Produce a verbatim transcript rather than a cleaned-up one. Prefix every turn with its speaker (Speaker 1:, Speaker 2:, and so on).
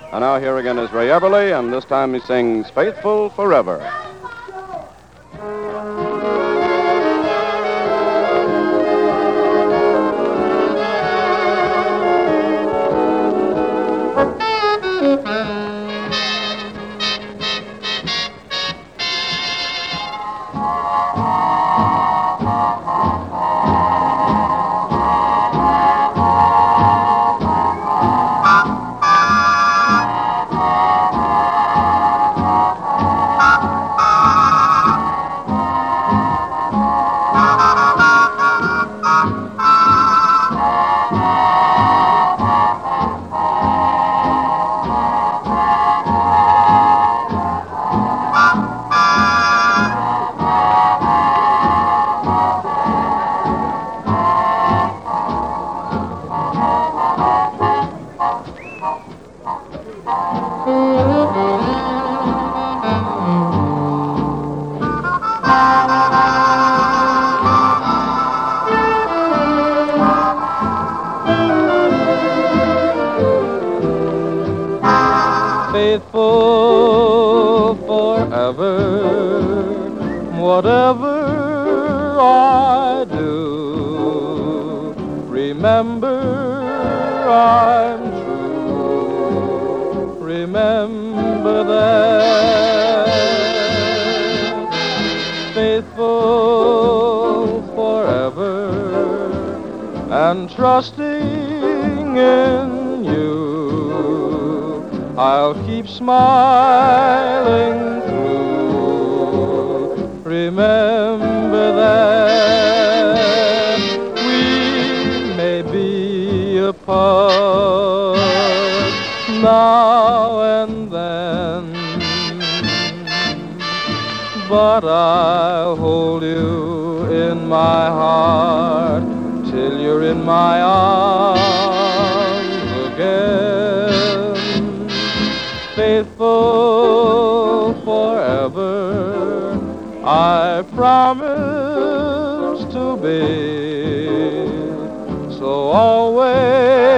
Speaker 1: And now here again is Ray Eberly, and this time he sings Faithful Forever.
Speaker 2: Faithful forever, whatever I do, remember I'm true, remember that. Faithful forever and trusting in you, I'll keep smiling through. Remember that we may be apart now and then, but I'll hold you in my heart till you're in my arms again. Faithful forever, I promise to be, so always